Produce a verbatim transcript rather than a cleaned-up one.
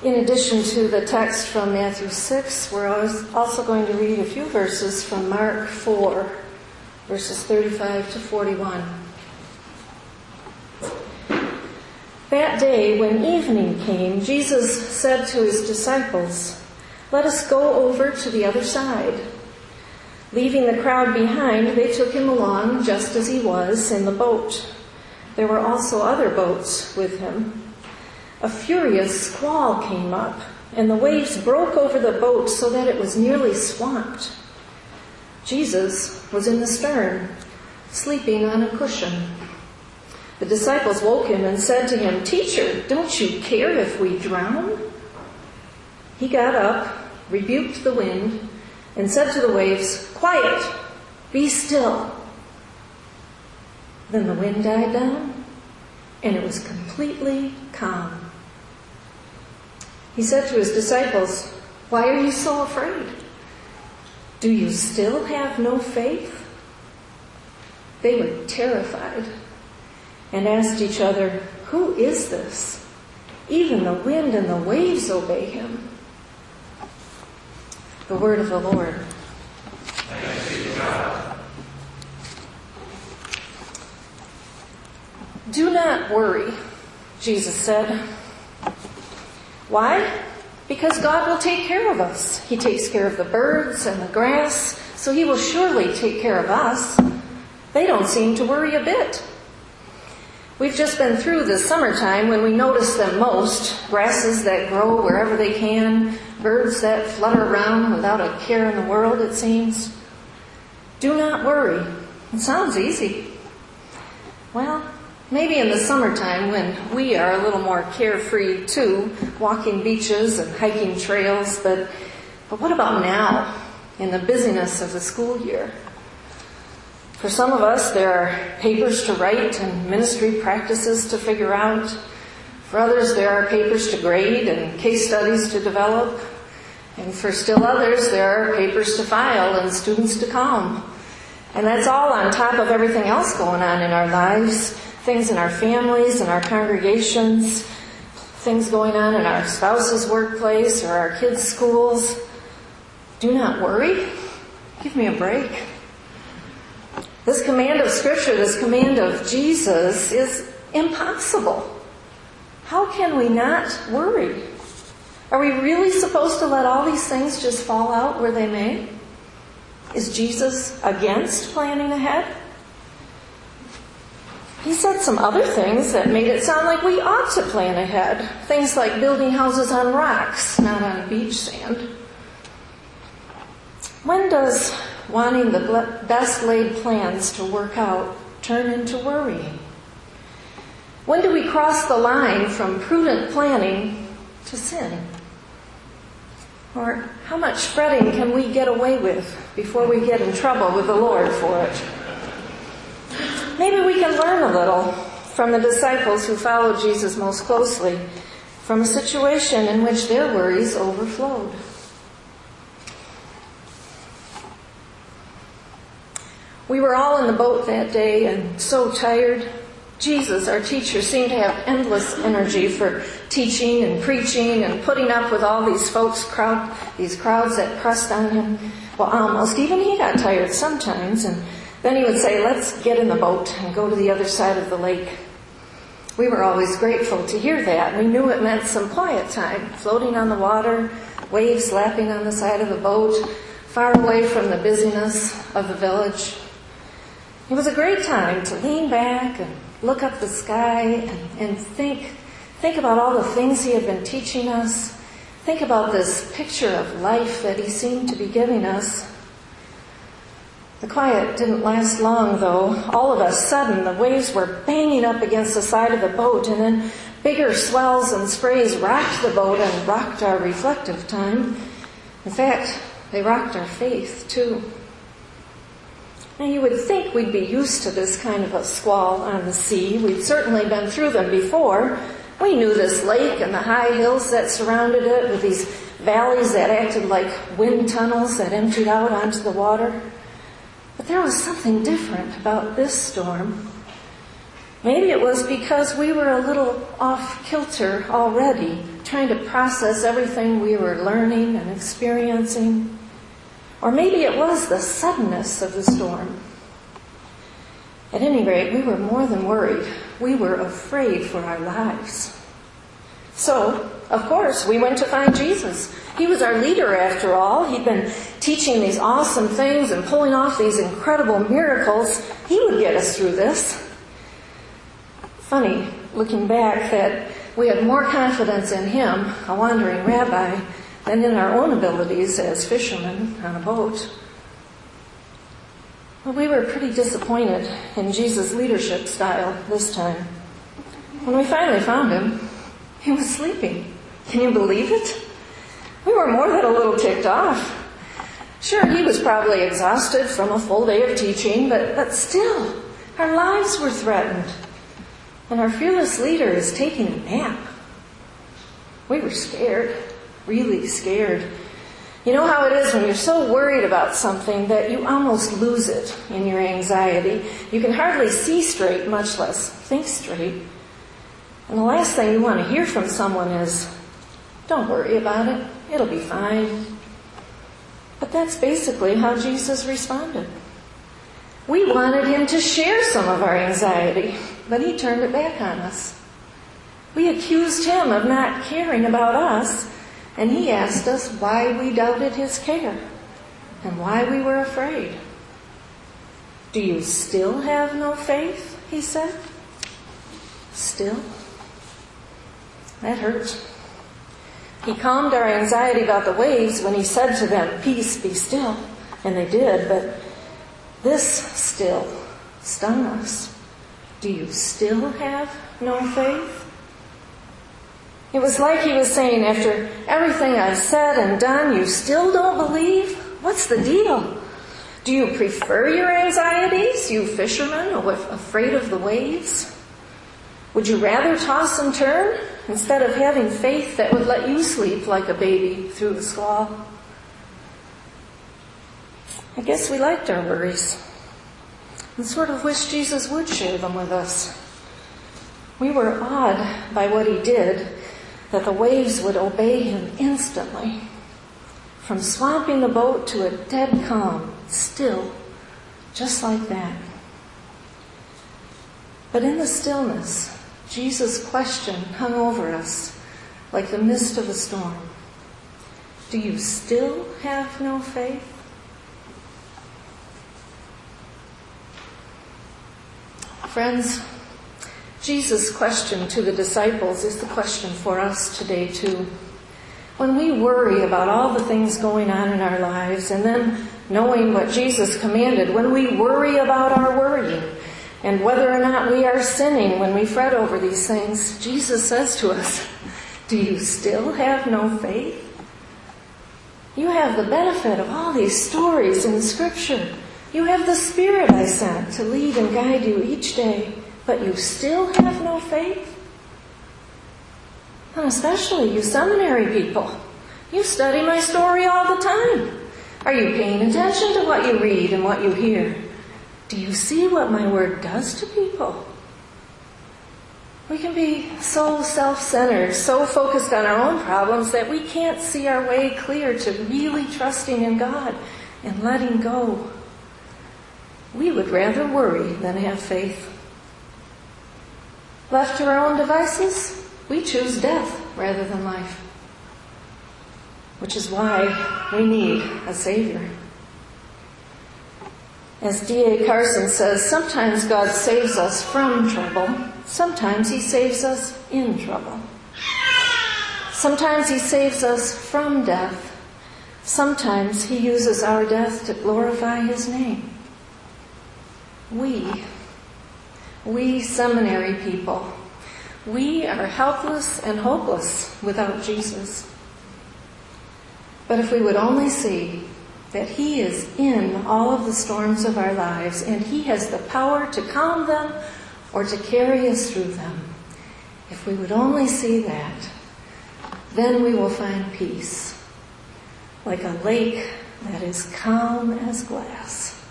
In addition to the text from Matthew six, we're also going to read a few verses from Mark four, verses thirty-five to forty-one. That day, when evening came, Jesus said to his disciples, "Let us go over to the other side." Leaving the crowd behind, they took him along just as he was in the boat. There were also other boats with him. A furious squall came up, and the waves broke over the boat so that it was nearly swamped. Jesus was in the stern, sleeping on a cushion. The disciples woke him and said to him, "Teacher, don't you care if we drown?" He got up, rebuked the wind, and said to the waves, "Quiet, be still." Then the wind died down, and it was completely calm. He said to his disciples, "Why are you so afraid? Do you still have no faith?" They were terrified and asked each other, "Who is this? Even the wind and the waves obey him." The word of the Lord. Thanks be to God. "Do not worry," Jesus said. Why? Because God will take care of us. He takes care of the birds and the grass, so he will surely take care of us. They don't seem to worry a bit. We've just been through the summertime when we notice them most. Grasses that grow wherever they can, birds that flutter around without a care in the world, it seems. Do not worry. It sounds easy. Well, maybe in the summertime when we are a little more carefree too, walking beaches and hiking trails, but, but what about now, in the busyness of the school year? For some of us, there are papers to write and ministry practices to figure out. For others, there are papers to grade and case studies to develop. And for still others, there are papers to file and students to calm. And that's all on top of everything else going on in our lives. Things in our families and our congregations, things going on in our spouse's workplace or our kids' schools. Do not worry. Give me a break. This command of Scripture, this command of Jesus is impossible. How can we not worry? Are we really supposed to let all these things just fall out where they may? Is Jesus against planning ahead? He said some other things that made it sound like we ought to plan ahead. Things like building houses on rocks, not on beach sand. When does wanting the best laid plans to work out turn into worrying? When do we cross the line from prudent planning to sin? Or how much fretting can we get away with before we get in trouble with the Lord for it? Maybe we can learn a little from the disciples who followed Jesus most closely, from a situation in which their worries overflowed. We were all in the boat that day and so tired. Jesus, our teacher, seemed to have endless energy for teaching and preaching and putting up with all these folks, crowd, these crowds that pressed on him. Well, almost. Even he got tired sometimes, and then he would say, "Let's get in the boat and go to the other side of the lake." We were always grateful to hear that. We knew it meant some quiet time, floating on the water, waves lapping on the side of the boat, far away from the busyness of the village. It was a great time to lean back and look up the sky and, and think, think about all the things he had been teaching us. Think about this picture of life that he seemed to be giving us. The quiet didn't last long, though. All of a sudden, the waves were banging up against the side of the boat, and then bigger swells and sprays rocked the boat and rocked our reflective time. In fact, they rocked our faith, too. Now, you would think we'd be used to this kind of a squall on the sea. We'd certainly been through them before. We knew this lake and the high hills that surrounded it, with these valleys that acted like wind tunnels that emptied out onto the water. But there was something different about this storm. Maybe it was because we were a little off kilter already, trying to process everything we were learning and experiencing. Or maybe it was the suddenness of the storm. At any rate, we were more than worried. We were afraid for our lives. So, of course, we went to find Jesus. He was our leader after all. He'd been teaching these awesome things and pulling off these incredible miracles. He would get us through this. Funny, looking back, that we had more confidence in him, a wandering rabbi, than in our own abilities as fishermen on a boat. Well, we were pretty disappointed in Jesus' leadership style this time. When we finally found him, he was sleeping. Can you believe it? We were more than a little ticked off. Sure, he was probably exhausted from a full day of teaching, but, but still, our lives were threatened. And our fearless leader is taking a nap. We were scared, really scared. You know how it is when you're so worried about something that you almost lose it in your anxiety. You can hardly see straight, much less think straight. And the last thing you want to hear from someone is, "Don't worry about it, it'll be fine." But that's basically how Jesus responded. We wanted him to share some of our anxiety, but he turned it back on us. We accused him of not caring about us, and he asked us why we doubted his care and why we were afraid. "Do you still have no faith?" he said. Still? That hurt. He calmed our anxiety about the waves when he said to them, "Peace, be still." And they did, but this still stung us. Do you still have no faith? It was like he was saying, after everything I've said and done, you still don't believe? What's the deal? Do you prefer your anxieties, you fishermen, afraid of the waves? Would you rather toss and turn instead of having faith that would let you sleep like a baby through the squall? I guess we liked our worries and sort of wished Jesus would share them with us. We were awed by what he did, that the waves would obey him instantly. From swamping the boat to a dead calm, still, just like that. But in the stillness, Jesus' question hung over us like the mist of a storm. Do you still have no faith? Friends, Jesus' question to the disciples is the question for us today too. When we worry about all the things going on in our lives and then knowing what Jesus commanded, when we worry about our worrying and whether or not we are sinning when we fret over these things, Jesus says to us, do you still have no faith? You have the benefit of all these stories in Scripture. You have the Spirit I sent to lead and guide you each day, but you still have no faith? And especially you seminary people. You study my story all the time. Are you paying attention to what you read and what you hear? Do you see what my word does to people? We can be so self-centered, so focused on our own problems that we can't see our way clear to really trusting in God and letting go. We would rather worry than have faith. Left to our own devices, we choose death rather than life. Which is why we need a Savior. As D A Carson says, sometimes God saves us from trouble. Sometimes he saves us in trouble. Sometimes he saves us from death. Sometimes he uses our death to glorify his name. We, we seminary people, we are helpless and hopeless without Jesus. But if we would only see that he is in all of the storms of our lives and he has the power to calm them or to carry us through them, if we would only see that, then we will find peace, like a lake that is calm as glass.